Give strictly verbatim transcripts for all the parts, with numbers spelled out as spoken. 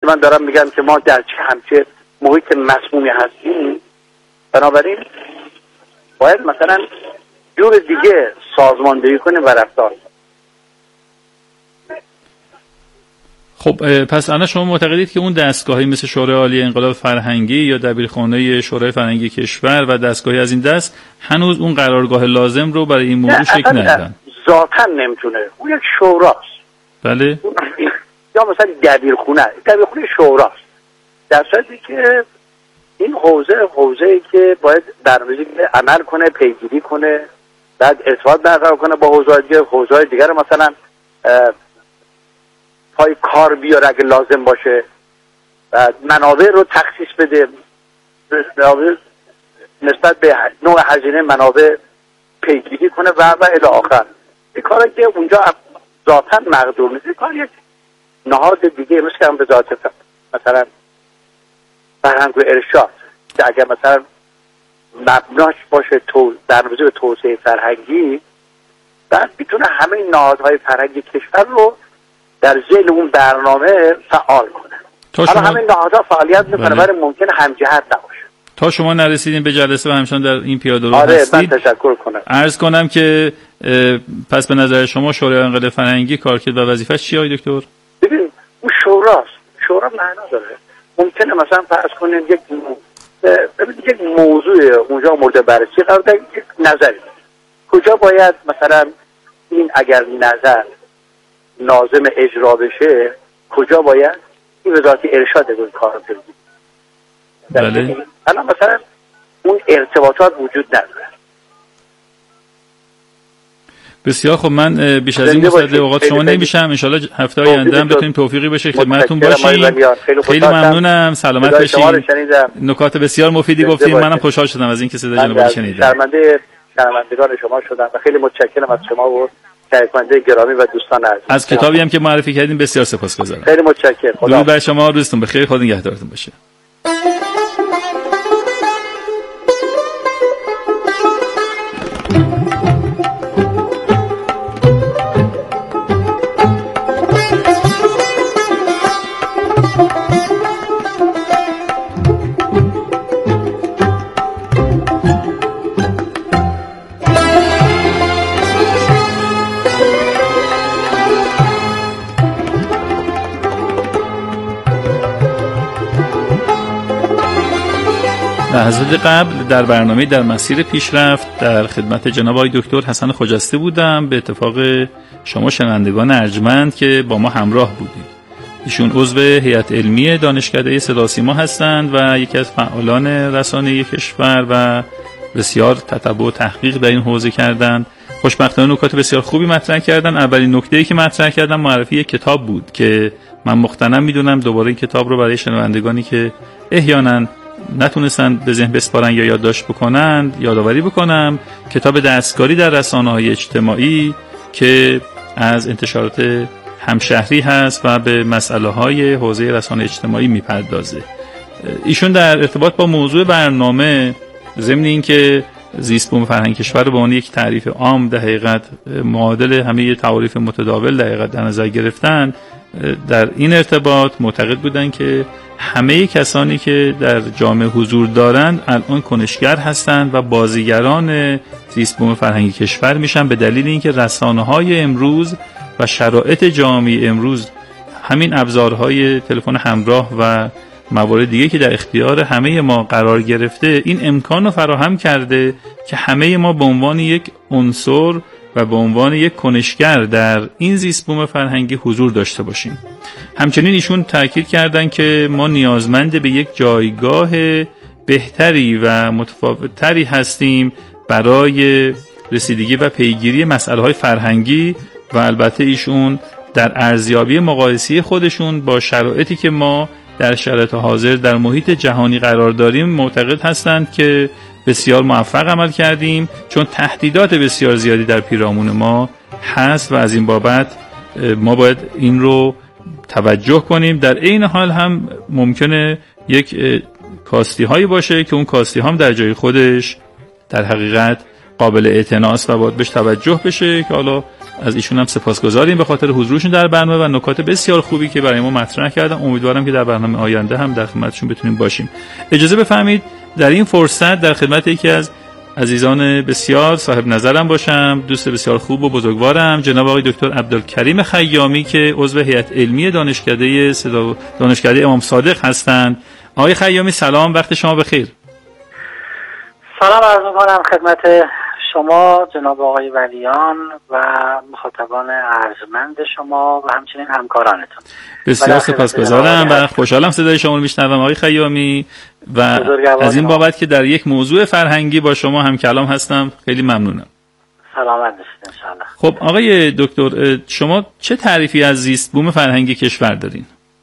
من دارم میگم که ما در چه همچه محیط مسمومی هستیم، بنابراین باید مثلا جور دیگه سازماندهی کنیم و رفتار. خب پس الان شما معتقدید که اون دستگاهی مثل شورای عالی انقلاب فرهنگی یا دبیرخانه شورای فرهنگی کشور و دستگاهی از این دست هنوز اون قرارگاه لازم رو برای این موضوع شکل ندادن؟ ذاتاً نمیتونه، اون یک شوراست. بله. یا مثلا دبیرخونه، دبیرخونه شوراست. در صورتی که این حوزه حوزه‌ای که باید برنامه‌ریزی عمل کنه، پیگیری کنه، بعد ارتباط برقرار کنه با حوزه‌های دیگه، حوزه‌های دیگر مثلا پای کار بیاره اگه لازم باشه، بعد منابع رو تخصیص بده، نسبت به نوع هزینه منابع پیگیری کنه و و الی آخر. این کاری که اونجا ذاتاً مقدور نیست، کار یک نهاد دیگه مثل که هم به ذات مثلا فرهنگ و ارشاد که اگر مثلا مبناش باشه تو برنامه‌ریزی به توسعه فرهنگی، بعد میتونه همه این نهادهای فرهنگی کشور رو در ذیل اون برنامه فعال کنه. حالا همه نهادها فعالیت میکنه ولی ممکنه همجهت نباشه. تا شما نرسیدین به جلسه و همچنان در این پیاده رو آره هستید، من تشکر کنم. عرض کنم که پس به نظر شما شورای انقلاب فرهنگی کارکرد و وظیفه‌اش چیه آقای دکتر؟ ببین اون شوراست، شورا معنا داره. ممکنه مثلا فرض کنیم یک ببینید یک موضوع اونجا مورد بررسی قرار بده، یک نظری کجا باید مثلا این اگر نظر لازم اجرا بشه کجا باید این وزارت ارشاد این کار رو بگیره. بله. الان مثلا اون ارتباطات وجود نداره. بسیار خب، من بیش از این مصدق اوقات شما نمیشم. ان شاء الله هفته آینده هم بتونیم توفیقی بشه خدمتتون باشیم. خیلی ممنونم، سلامت باشین. نکات بسیار مفیدی گفتین، منم خوشحال شدم از اینکه صدای جناب شنیدم. شرمنده شنوندگان شما شدم و خیلی متشکرم از شما و شنونده گرامی و دوستان عزیز. از کتابی هم که معرفی کردین بسیار سپاسگزارم. خیلی متشکرم. خدا درود بر شما، روزتون بخیر، خدا نگهدارتون باشه. لحظات قبل در برنامه در مسیر پیشرفت در خدمت جناب آقای دکتر حسن خجسته بودم، به اتفاق شما شنوندگان ارجمند که با ما همراه بودید. ایشون عضو هیئت علمی دانشکده صداوسیما هستند و یکی از فعالان رسانه‌ای کشور و بسیار تتبع و تحقیق در این حوزه کردند. خوشبختانه نکات بسیار خوبی مطرح کردن. اولین نکته‌ای که مطرح کردن معرفی یک کتاب بود که من مختنم میدونم دوباره این کتاب رو برای شنوندگانی که احیانا نتونستن به ذهن بسپارن یا یادداشت بکنن یادآوری بکنم. کتاب دستکاری در رسانه‌های اجتماعی که از انتشارات همشهری هست و به مسئله‌های حوزه رسانه اجتماعی میپردازه. ایشون در ارتباط با موضوع برنامه ضمن اینکه زیست بوم فرهنگ کشور رو به عنوان یک تعریف عام در حقیقت معادل همه تعاریف متداول در حقیقت در نظر گرفتن، در این ارتباط معتقد بودن که همه کسانی که در جامعه حضور دارند الان کنشگر هستند و بازیگران زیست بوم فرهنگی کشور میشن، به دلیل اینکه رسانه‌های امروز و شرایط جامعه امروز همین ابزارهای تلفن همراه و موارد دیگه که در اختیار همه ما قرار گرفته این امکان رو فراهم کرده که همه ما به عنوان یک عنصر و به عنوان یک کنشگر در این زیست بوم فرهنگی حضور داشته باشیم. همچنین ایشون تاکید کردن که ما نیازمند به یک جایگاه بهتری و متفاوت‌تری هستیم برای رسیدگی و پیگیری مسائل فرهنگی و البته ایشون در ارزیابی مقایسی خودشون با شرایطی که ما در شرایط حاضر در محیط جهانی قرار داریم معتقد هستند که بسیار موفق عمل کردیم، چون تهدیدات بسیار زیادی در پیرامون ما هست و از این بابت ما باید این رو توجه کنیم. در این حال هم ممکنه یک کاستی هایی باشه که اون کاستی هم در جای خودش در حقیقت قابل اعتناست و باید بهش توجه بشه که حالا از ایشون هم سپاسگزاریم به خاطر حضورشون در برنامه و نکات بسیار خوبی که برای ما مطرح کردن. امیدوارم که در برنامه آینده هم در خدمتشون بتونیم باشیم. اجازه بفرمایید در این فرصت در خدمت یکی از عزیزان بسیار صاحب نظرم باشم، دوست بسیار خوب و بزرگوارم، جناب آقای دکتر عبدالکریم خیامی که عضو هیئت علمی دانشکده صدا دانشکده امام صادق هستند. آقای خیامی سلام، وقت شما بخیر. سلام عرض می‌کنم خدمت شما جناب آقای ولیان و مخاطبان ارجمند شما و همچنین همکارانتون. بسیار سپاسگزارم و خوشحالم صدای شما رو میشنوم آقای خیامی و از این بابت که در یک موضوع فرهنگی با شما هم کلام هستم خیلی ممنونم. سلامت باشید انشالله. خب آقای دکتر، شما چه تعریفی از زیست بوم فرهنگی کشور دارین؟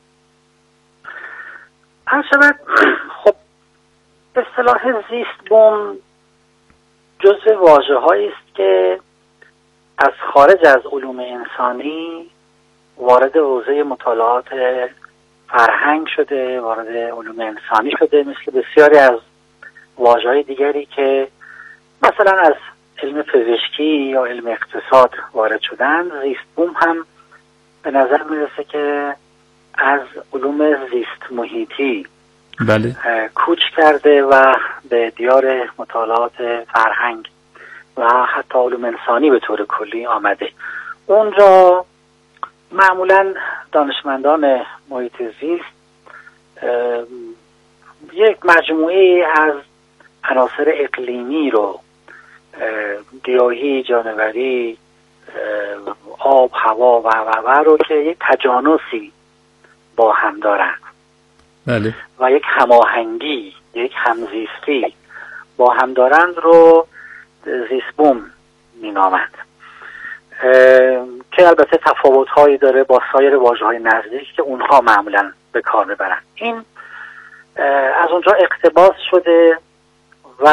همچنین خب به اصطلاح زیست بوم جزء واژه‌هایی است که از خارج از علوم انسانی وارد حوزه مطالعات فرهنگ شده، وارد علوم انسانی شده، مثل بسیاری از واژه‌های دیگری که مثلا از علم پزشکی یا علم اقتصاد وارد شدن. زیست بوم هم به نظر میرسه که از علوم زیست محیطی بله کوچ کرده و به دیار مطالعات فرهنگ و حتی علوم انسانی به طور کلی آمده. اونجا معمولا دانشمندان محیط زیست یک مجموعه از عناصر اقلیمی رو، گیاهی، جانوری، آب، هوا و و و رو که یک تجانسی با هم دارند بله و یک هماهنگی، یک همزیستی با هم دارند رو زیست بوم مینامند که البته تفاوت‌هایی داره با سایر واژه‌های نزدیک که اونها معمولاً به کار میبرن. این از اونجا اقتباس شده و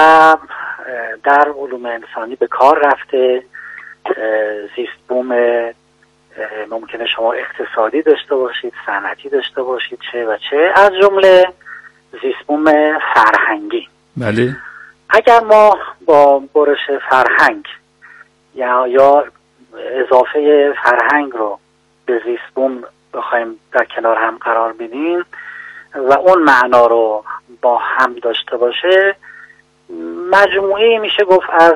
در علوم انسانی به کار رفته. زیست بوم ممکنه شما اقتصادی داشته باشید، صنعتی داشته باشید، چه و چه، از جمله زیست بوم فرهنگی. بله. اگر ما با برش فرهنگ یا یا اضافه فرهنگ رو به زیست بوم بخوایم در کنار هم قرار بدیم و اون معنا رو با هم داشته باشه، مجموعه میشه گفت از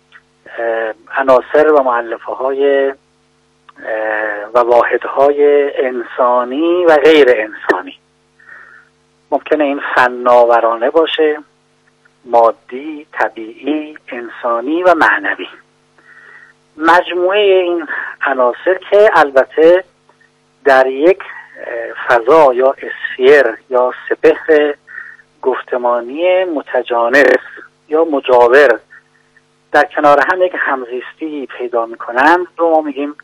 عناصر و مؤلفه های و واحدهای انسانی و غیر انسانی. ممکنه این فناورانه باشه، مادی، طبیعی، انسانی و معنوی. مجموعه این عناصر که البته در یک فضا یا اسفیر یا سپهر گفتمانی متجانس یا مجاور در کنار هم یک همزیستی پیدا میکنند رو ما میگیم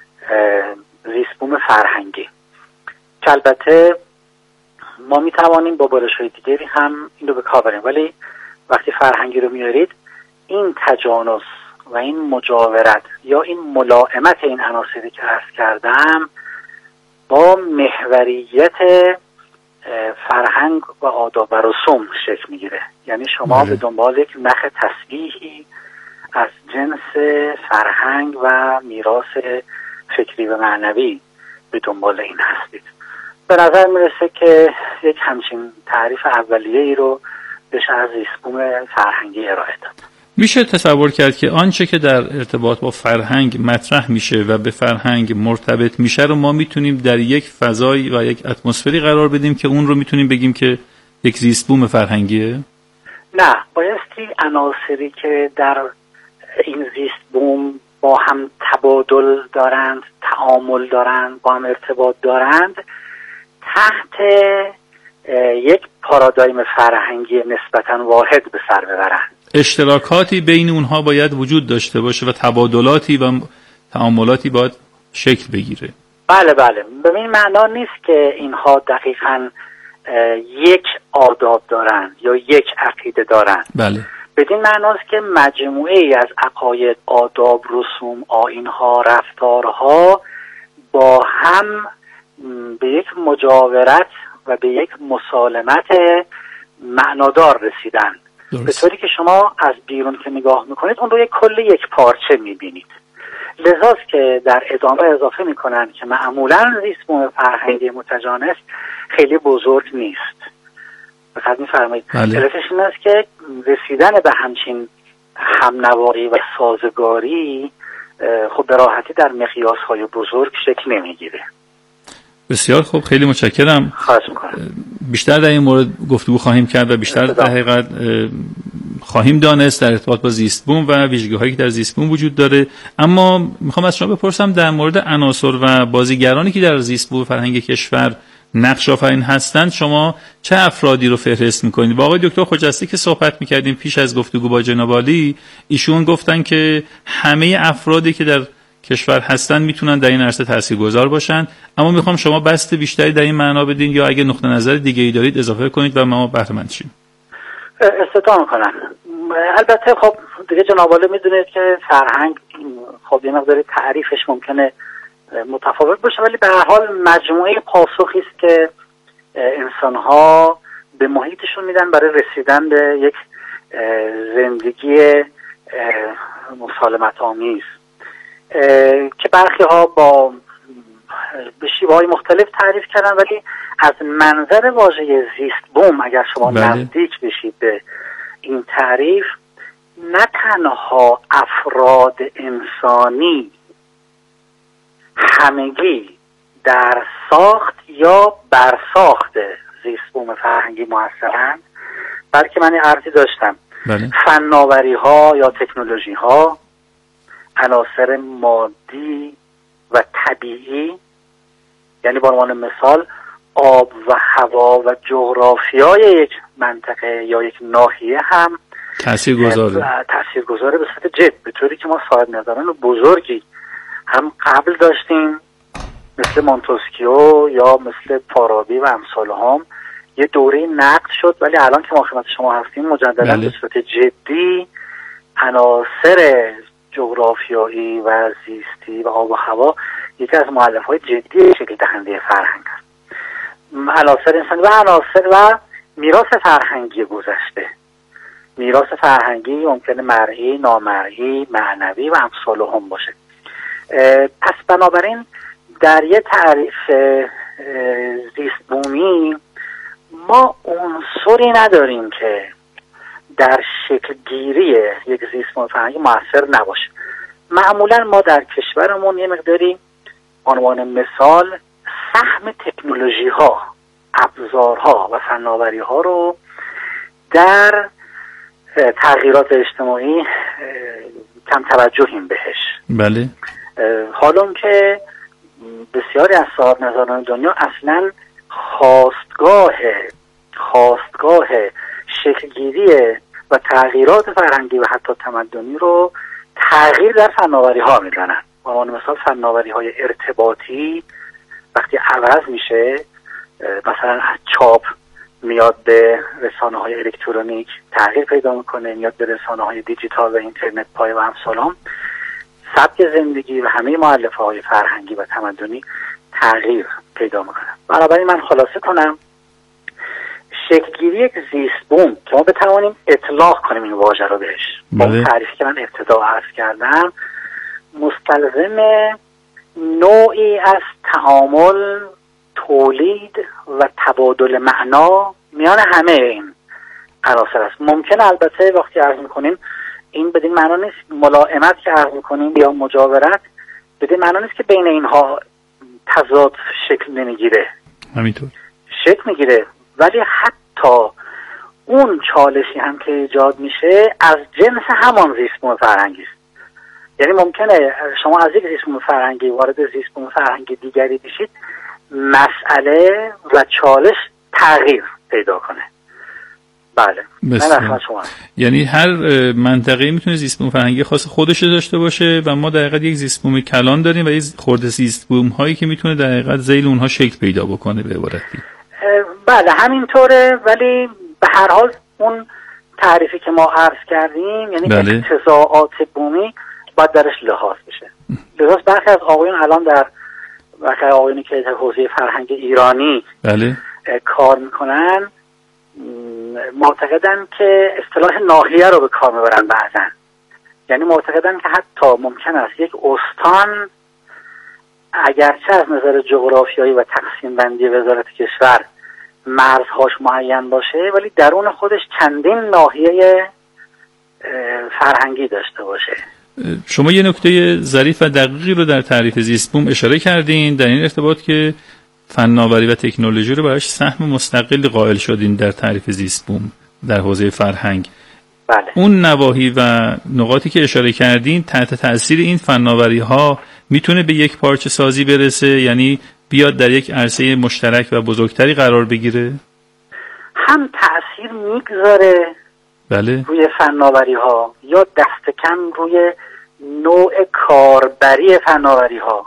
زیست بوم فرهنگی، که البته ما میتوانیم با برش‌های دیگری هم این رو به کار بریم، ولی وقتی فرهنگی رو میارید این تجانس و این مجاورت یا این ملائمت این عناصری که عرض کردم با محوریت فرهنگ و آداب و رسوم شکل میگیره. یعنی شما به دنبال یک نخ تسبیحی از جنس فرهنگ و میراث فکری و معنوی به دنبال این هستید. به نظر میرسه که یک همچین تعریف اولیه‌ای رو بشه از زیست بوم فرهنگی ارائه داد. میشه تصور کرد که آنچه که در ارتباط با فرهنگ مطرح میشه و به فرهنگ مرتبط میشه رو ما میتونیم در یک فضایی و یک اتمسفری قرار بدیم که اون رو میتونیم بگیم که یک زیست بوم فرهنگیه؟ نه، بایستی عناصری که در این زیست بوم با هم تبادل دارند، تعامل دارند، با هم ارتباط دارند، تحت یک پارادایم فرهنگی نسبتاً واحد به سر ببرند. اشتراکاتی بین اونها باید وجود داشته باشه و تبادلاتی و تعاملاتی باید شکل بگیره. بله بله، به این معنا نیست که اینها دقیقاً یک آداب دارند یا یک عقیده دارند. بله. بدین معناست که مجموعه ای از عقاید، آداب، رسوم، آیین‌ها، رفتارها با هم به یک مجاورت و به یک مسالمت معنادار رسیدن. به طوری که شما از بیرون که نگاه میکنید اون رو یک کل یک پارچه میبینید. لذاست که در ادامه اضافه میکنن که معمولا زیست بوم فرهنگی متجانس خیلی بزرگ نیست. فقط میفرمایید علتش این است که رسیدن به همچین همنوایی و سازگاری خب به راحتی در مقیاس‌های بزرگ شکل نمیگیره. بسیار خوب، خیلی متشکرم. خواهش میکنم. بیشتر در این مورد گفتگو خواهیم کرد و بیشتر در حقیقت خواهیم دانست در ارتباط با زیست بوم و ویژگی‌هایی که در زیست بوم وجود داره. اما میخوام از شما بپرسم در مورد عناصر و بازیگرانی که در زیست بوم فرهنگ کشور نقش آفرین هستند، شما چه افرادی رو فهرست میکنید؟ با آقای دکتر خجسته که صحبت میکردیم پیش از گفتگو با جناب عالی، ایشون گفتن که همه افرادی که در کشور هستن میتونن در این عرصه تاثیرگذار باشن، اما میخوام شما بسط بیشتری در این معنا بدین یا اگه نقطه نظر دیگه ای دارید اضافه کنید و ما بهره مند شیم. استطاعت میکنم. البته خب دیگه جناب عالی میدونید که فرهنگ خب یه مقداری تعریفش ممکنه متفاوت باشه، ولی به هر حال مجموعه پاسخی است که انسان‌ها به محیطشون میدن برای رسیدن به یک زندگی مسالمت آمیز که برخی ها با به شیوه‌های مختلف تعریف کردن، ولی از منظر واژه زیست بوم اگر شما بله. نزدیک بشید به این تعریف، نه تنها افراد انسانی همگی در ساخت یا برساخت زیست بوم فرهنگی موثرند، بلکه من عرضی داشتم بله. فناوری ها یا تکنولوژی ها، عناصر مادی و طبیعی، یعنی به عنوان مثال آب و هوا و جغرافیای یک منطقه یا یک ناحیه هم تاثیرگذاره تاثیرگذاره به صورت جد، به طوری که ما صاحب نظران بزرگی هم قبل داشتیم مثل مونتسکیو یا مثل فارابی و امثال هم، یه دوره نقد شد، ولی الان که ما خدمت شما هستیم مجددا بله. به صورت جدی عناصر جغرافیایی و زیستی و آب و هوا یکی از مؤلفه‌های جدی شکل دهنده فرهنگ است. عناصر انسانی و عناصر و میراث فرهنگی گذشته، میراث فرهنگی ممکنه مرئی، نامرئی، معنوی و امثال هم باشه. پس بنابراین در یه تعریف زیست بومی ما عنصری نداریم که در شکل گیری یک زیست بوم فرهنگی موثر نباشه. معمولا ما در کشورمون یه مقداری عنوان مثال سهم تکنولوژی ها، ابزارها و فناوری ها رو در تغییرات اجتماعی کم توجهیم بهش. بله. حالا که بسیاری از صاحب نظران دنیا اصلا خواستگاه خواستگاه شکلگیری و تغییرات فرهنگی و حتی تمدنی رو تغییر در فناوری ها میزنن. به عنوان مثال فناوری های ارتباطی وقتی عوض میشه، مثلا از چاپ میاد به رسانه های الکترونیک تغییر پیدا میکنه، میاد به رسانه های دیجیتال و اینترنت پایه و امثال هم، سبک زندگی و همه مؤلفه های فرهنگی و تمدنی تغییر پیدا میکنه. بنابراین من خلاصه کنم، شکلگیری یک زیست بوم که ما بتوانیم اطلاق کنیم این واژه رو بهش، با اون تعریفی که من ابتدا عرض کردم، مستلزم نوعی از تعامل، تولید و تبادل معنا میان همه این عناصر است. ممکنه البته وقتی عرض میکنیم این بدین معنا نیست، ملائمت که عرض میکنیم یا مجاورت بدین معنا نیست که بین اینها تضاد شکل نمیگیره، همینطور شکل میگیره، ولی حتی اون چالشی هم که ایجاد میشه از جنس همان زیست بوم فرهنگی است. یعنی ممکنه شما از یک زیست بوم فرهنگی وارد زیست بوم فرهنگی دیگری بشید، مسئله و چالش تغییر پیدا کنه. بله. من شما یعنی هر منطقه‌ای میتونه زیست بوم فرهنگی خاص خودش داشته باشه و ما در حقیقت یک زیست بوم کلان داریم و یک خرد زیست بوم هایی که میتونه در حقیقت ذیل اونها شکل پیدا بکنه به عبارتی. بله همینطوره، ولی به هر حال اون تعریفی که ما عرض کردیم یعنی بله. اقتضاعات بومی باید درش لحاظ بشه. لحاظ برخی از آقایون الان در برخی آقایونی که در حوزه فرهنگ ایرانی بله. کار میکنن معتقدن که اصطلاح ناحیه رو به کار میبرن بعضن. یعنی معتقدن که حتی ممکن است یک استان اگرچه از نظر جغرافیایی و تقسیم بندی وزارت کشور مرزهاش معین باشه، ولی درون خودش چندین ناحیه فرهنگی داشته باشه. شما یه نکته ظریف و دقیقی رو در تعریف زیست بوم اشاره کردین در این ارتباط که فناوری و تکنولوژی رو براش سهم مستقلی قائل شدین در تعریف زیست بوم در حوزه فرهنگ. بله. اون نواحی و نقاطی که اشاره کردین تحت تأثیر این فناوری ها میتونه به یک پارچه سازی برسه، یعنی بیاد در یک عرصه مشترک و بزرگتری قرار بگیره؟ هم تأثیر میگذاره بله. روی فناوری ها یا دست کم روی نوع کاربری فناوری ها،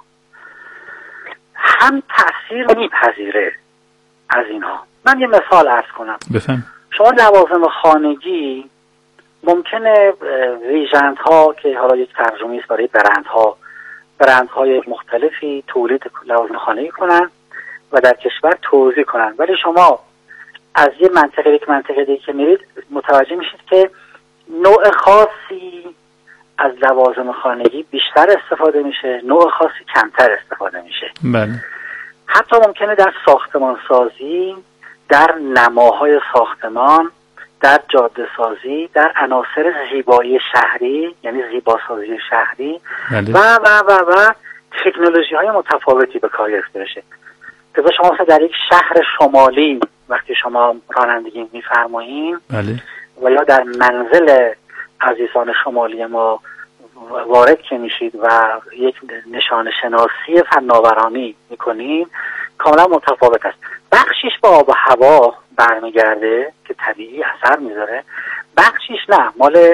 هم تأثیر میپذیره از اینها. من یه مثال عرض کنم. بفهم. شما لوازم خانگی ممکنه ویژنت-ها که حالا یک ترجمه است برای برندها، برندهای مختلفی تولید لوازم خانگی کنن و در کشور توزیع کنن، ولی شما از یه منطقه یک منطقه دیگه که میرید متوجه میشید که نوع خاصی از لوازم خانگی بیشتر استفاده میشه، نوع خاصی کمتر استفاده میشه. بله. حتی ممکنه در ساختمان سازی، در نماهای ساختمان، در جاده سازی، در عناصر زیبایی شهری یعنی زیباسازی شهری بله. و و و و تکنولوژی های متفاوتی به کار گرفته بشه. مثلا شما مثلا در یک شهر شمالی وقتی شما رانندگی میفرمایید بله. و یا در منزل عزیزان شمالی ما وارد که میشید و یک نشان شناسی فناورانی میکنید، کاملا متفاوت است. بخشیش با آب و هوا برمیگرده که طبیعی اثر میذاره، بخشیش نه، مال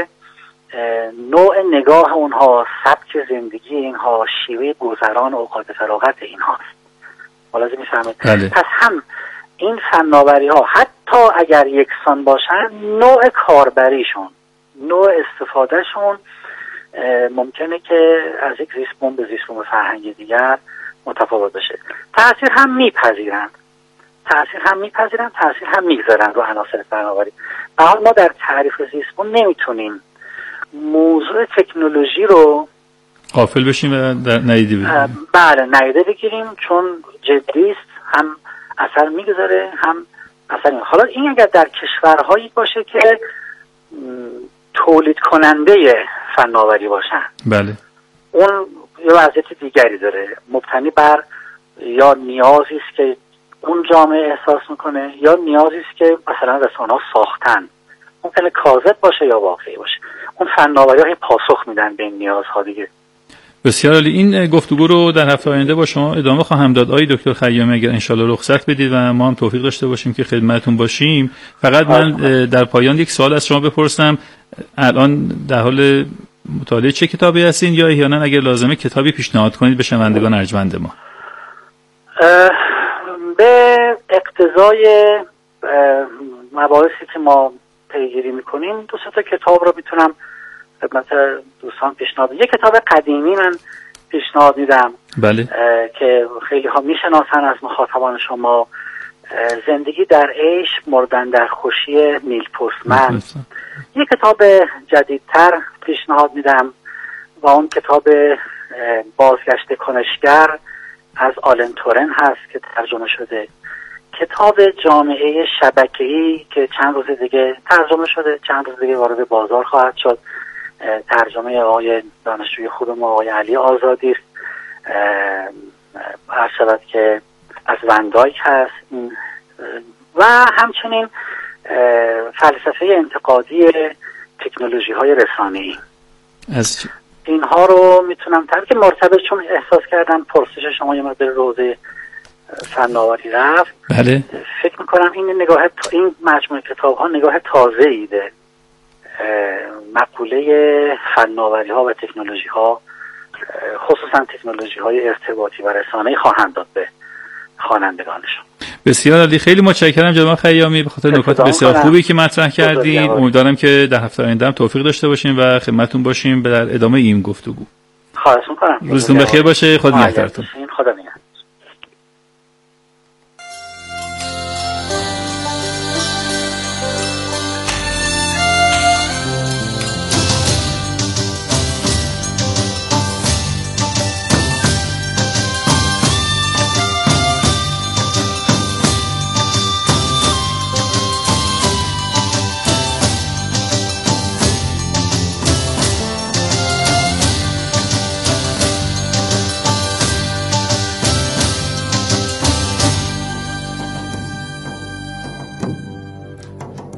نوع نگاه اونها، سبک زندگی اینها، شیوه گذران اوقات فراغت اینهاست. حالا میفهمید؟ بله. پس هم این فناوری ها حتی اگر یکسان باشن، نوع کاربریشون، نوع استفادهشون ممکنه که از یک زیست بوم به زیست بوم فرهنگی دیگر متفاوت بشه. تأثیر هم میپذیرند تأثیر هم میپذیرند تأثیر هم میگذارن رو عناصر فناوری. به حال ما در تعریف زیست بوم نمیتونیم موضوع تکنولوژی رو غافل بشیم و در نایده بگیریم. بله نایده بگیریم، چون جدیست، هم اثر میگذاره هم اثر میگذاره. حالا این اگر در کشورهایی باشه که تولید کننده فناوری باشن، بله، اون یه وضعیت دیگری داره، مبتنی بر یا نیازی است که اون جامعه احساس میکنه یا نیازی است که مثلا رسانه‌ها ساختن، ممکنه کاذب باشه یا واقعی باشه. اون فناوری‌ها پاسخ میدن به این نیازها دیگه. بسیار عالی. این گفتگو رو در هفته آینده با شما ادامه خواهم داد آقای دکتر خیامی، اگر انشالله رخصت بدید و ما هم توفیق داشته باشیم که خدمتتون باشیم. فقط من در پایان یک سوال از شما بپرسم، الان در حال مطالعه چه کتابی هستین یا احیانا اگر لازمه کتابی پیشنهاد کنید به شنوندگان ارجمند ما؟ به اقتضای مباحثی که ما پیگیری میکنیم دو سه تا کتاب رو میتونم خدمت دوستان پیشنهاد بدم. یک کتاب قدیمی من پیشنهاد میدم، بله، که خیلی ها میشناسن از مخاطبان شما، زندگی در عیش مردن در خوشی نیل پستمن. یک کتاب جدیدتر پیشنهاد میدم و اون کتاب بازگشت کنشگر از آلن تورن هست که ترجمه شده. کتاب جامعه شبکه‌ای که چند روز دیگه ترجمه شده، چند روز دیگه وارد بازار خواهد شد، ترجمه آقای دانشجوی خودم آقای علی آزادی است، هر شود که از وندایک هست، و همچنین فلسفه انتقادی تکنولوژی های رسانه‌ای. از اینها رو میتونم تر که مرتبط، چون احساس کردم پرسش شما یه مقدار روزه فناوری رفت. بله، فکر میکنم این نگاه این مجموعه کتاب ها نگاه تازه ایده مقوله فناوری ها و تکنولوژی ها، خصوصا تکنولوژی های ارتباطی و رسانه‌ای خواهند داد به خوانندگانشون. بسیار عالی، خیلی متشکرم جناب خیامی به خاطر نکات بسیار خوبی که مطرح کردید. امیدوارم که در هفته آینده هم توفیق داشته باشیم و خدمتتون باشیم در ادامه این گفتگو. خواهش می‌کنم. روزتون بخیر باشه. خدا نگهدارتون. خدا نگهدار.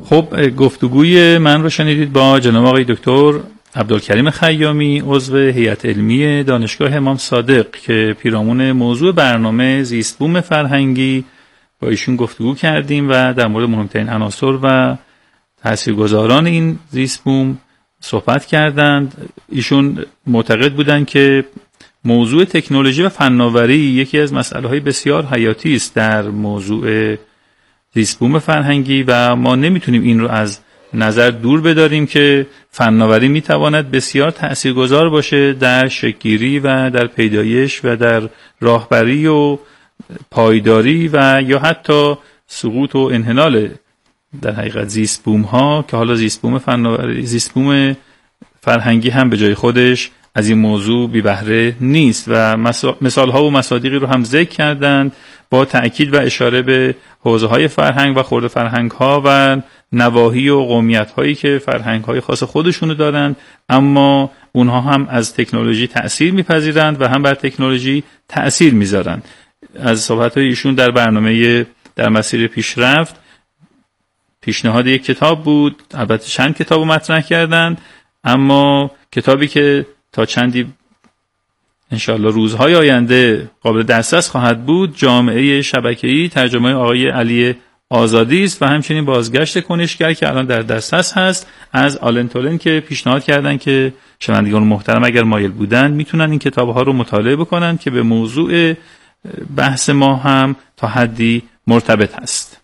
خب گفتگوی من رو شنیدید با جناب آقای دکتر عبدالکریم خیامی، عضو هیئت علمی دانشگاه امام صادق که پیرامون موضوع برنامه زیست بوم فرهنگی با ایشون گفتگو کردیم و در مورد مهمترین عناصر و تاثیرگذاران این زیست بوم صحبت کردند. ایشون معتقد بودند که موضوع تکنولوژی و فناوری یکی از مسائل بسیار حیاتی است در موضوع زیست بوم فرهنگی و ما نمیتونیم این رو از نظر دور بداریم که فناوری میتواند بسیار تأثیرگذار باشه در شکل‌گیری و در پیدایش و در راهبری و پایداری و یا حتی سقوط و انحلال در حقیقت زیست بوم ها، که حالا زیست بوم فناوری زیست بوم فرهنگی هم به جای خودش از این موضوع بی بهره نیست و مثال ها و مصادیقی رو هم ذکر کردند با تأکید و اشاره به حوزه های فرهنگ و خرد فرهنگ ها و نواحی و قومیت هایی که فرهنگ های خاص خودشونو دارند، اما اونها هم از تکنولوژی تأثیر میپذیرند و هم بر تکنولوژی تأثیر میذارند. از صحبت های ایشون در برنامه در مسیر پیشرفت پیشنهاد یک کتاب بود، البته چند کتاب رو مطرح کردند، اما کتابی که تا چندی انشاءالله روزهای آینده قابل دسترس خواهد بود جامعه شبکه‌ای ترجمه آقای علی آزادی است و همچنین بازگشت کنشگر که الان در دسترس هست از آلن تولن که پیشنهاد کردن که شنوندگان محترم اگر مایل بودن میتونن این کتاب‌ها رو مطالعه بکنن که به موضوع بحث ما هم تا حدی مرتبط هست.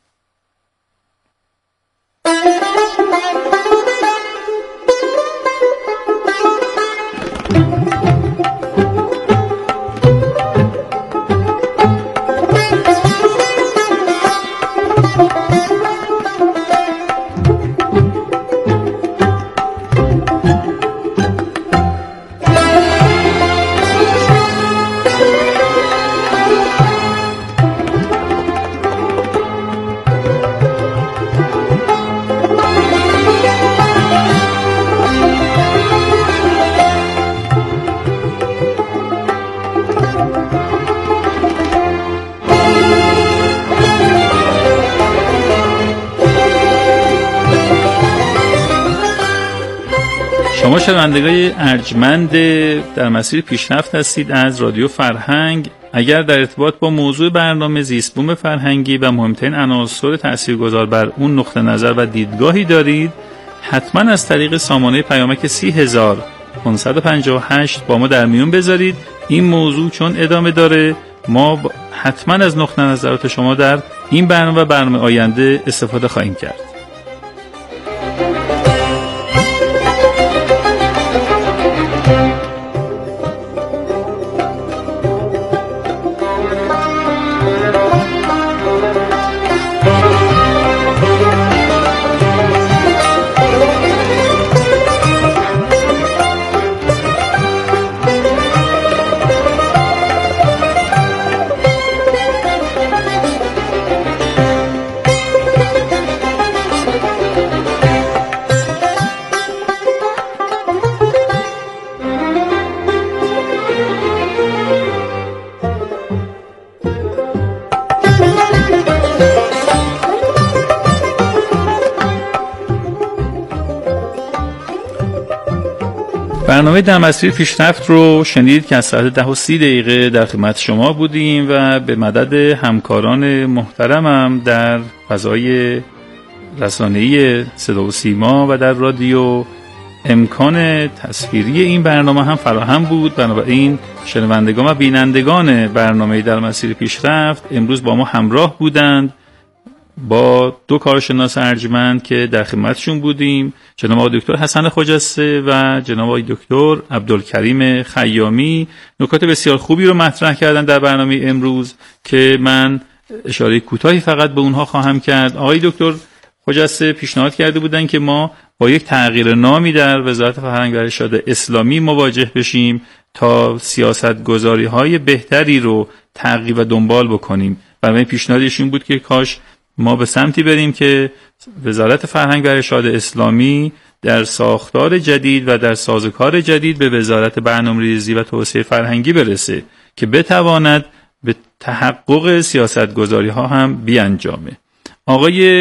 شما شنوندگان ارجمند در مسیر پیشرفت هستید از رادیو فرهنگ. اگر در ارتباط با موضوع برنامه زیست بوم فرهنگی و مهمترین عناصر تاثیرگذار بر اون نقطه نظر و دیدگاهی دارید، حتما از طریق سامانه پیامک سی هزار پانصد و پنجاه و هشت با ما در میون بذارید. این موضوع چون ادامه داره ما حتما از نقطه نظرات شما در این برنامه و برنامه آینده استفاده خواهیم کرد. برنامه در مسیر پیشرفت رو شنید که از ساعت ده و سی دقیقه در خدمت شما بودیم و به مدد همکاران محترمم در فضای رسانه‌ای صدا و سیما و در رادیو امکان تصویری این برنامه هم فراهم بود. بنابراین شنوندگان و بینندگان برنامه در مسیر پیشرفت امروز با ما همراه بودند با دو کارشناس ارجمند که در خدمتشون بودیم، جناب آقای دکتر حسن خجسته و جناب آقای دکتر عبدالکریم خیامی. نکات بسیار خوبی رو مطرح کردن در برنامه امروز که من اشاره کوتاهی فقط به اونها خواهم کرد. آقای دکتر خجسته پیشنهاد کرده بودن که ما با یک تغییر نامی در وزارت فرهنگ و ارشاد اسلامی مواجه بشیم تا سیاست‌گذاری‌های بهتری رو تعقیب و دنبال بکنیم. برای پیشنهادش این بود که کاش ما به سمتی بریم که وزارت فرهنگ و ارشاد اسلامی در ساختار جدید و در سازوکار جدید به وزارت برنامه‌ریزی و توسعه فرهنگی برسه که بتواند به تحقق سیاست‌گذاری‌ها هم بیانجامه. آقای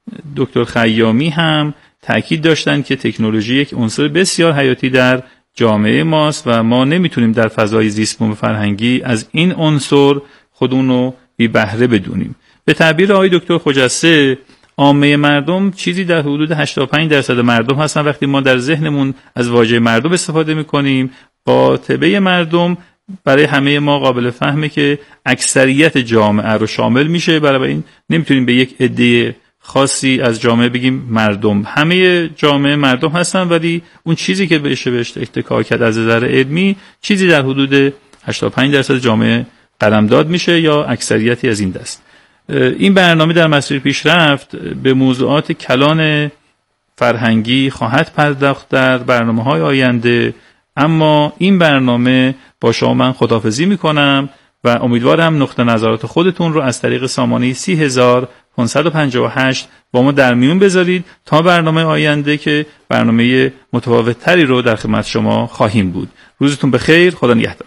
دکتر خیامی هم تأکید داشتن که تکنولوژی یک عنصر بسیار حیاتی در جامعه ماست و ما نمیتونیم در فضای زیست بوم فرهنگی از این عنصر خودمون رو بی بهره بدونیم. به تعبیر آقای دکتر خجسته، عامه مردم چیزی در حدود هشتاد و پنج درصد مردم هستن. وقتی ما در ذهنمون از واژه مردم استفاده میکنیم، قاطبه مردم برای همه ما قابل فهمه که اکثریت جامعه رو شامل میشه. برای این نمیتونیم به یک عده خاصی از جامعه بگیم مردم. همه جامعه مردم هستن، ولی اون چیزی که بهش بهش اتکا کرد از نظر علمی چیزی در حدود هشتاد و پنج درصد جامعه قلمداد میشه یا اکثریتی از این دست. این برنامه در مسیر پیشرفت به موضوعات کلان فرهنگی خواهد پرداخت در برنامه‌های آینده، اما این برنامه با شما من خداحافظی میکنم و امیدوارم نقطه نظرات خودتون رو از طریق سامانه سی هزار و پانصد و پنجاه و هشت با ما در میون بذارید تا برنامه آینده که برنامه متفاوت تری رو در خدمت شما خواهیم بود. روزتون بخیر، خدا نگهدار.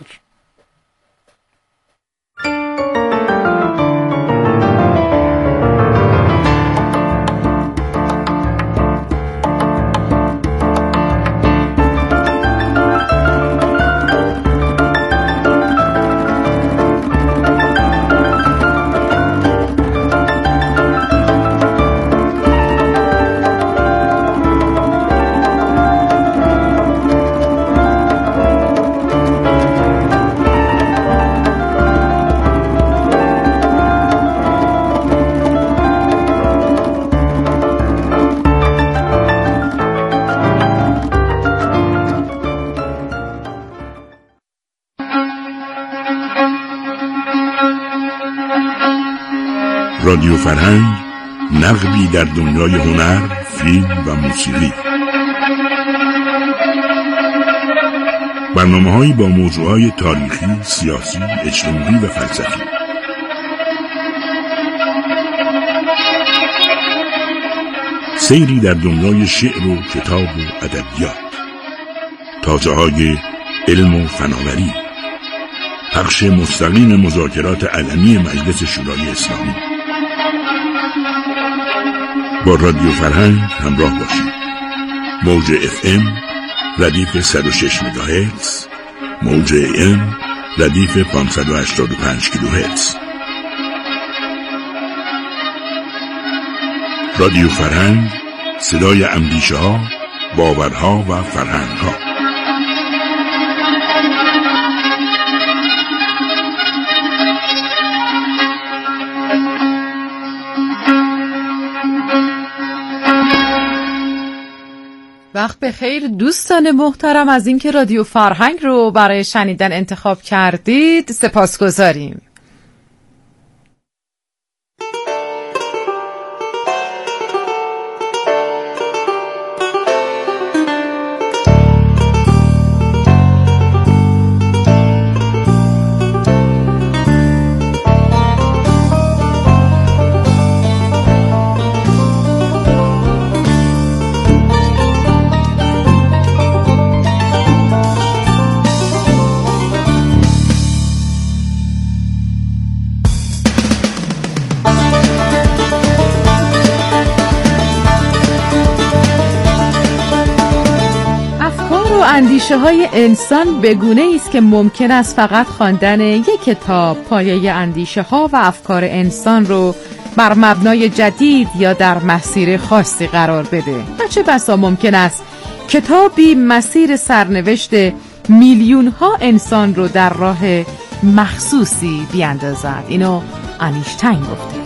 رادیو فرهنگ، نقبی در دنیای هنر، فیلم و موسیقی. برنامه‌هایی با موضوعهای تاریخی، سیاسی، اجتماعی و فلسفی. سیری در دنیای شعر و کتاب و ادبیات. تازه‌های علم و فناوری. پخش مستقیم مذاکرات علنی مجلس شورای اسلامی. با رادیو فرهنگ همراه باشید. موج اف ام ردیف صد و شش مگاهرتز، موج ام ردیف پانصد و هشتاد و پنج کیلوهرتز. رادیو فرهنگ، صدای اندیشه ها، باورها و فرهنگ ها. وقت بخیر دوستان محترم از اینکه رادیو فرهنگ رو برای شنیدن انتخاب کردید، سپاسگزاریم. اندیشه های انسان بگونه است که ممکن است فقط خواندن یک کتاب پایه اندیشه ها و افکار انسان رو بر مبنای جدید یا در مسیر خاصی قرار بده و چه بسا ممکن است کتابی مسیر سرنوشت میلیون ها انسان رو در راه مخصوصی بیاندازد. اینو انیشتین گفته.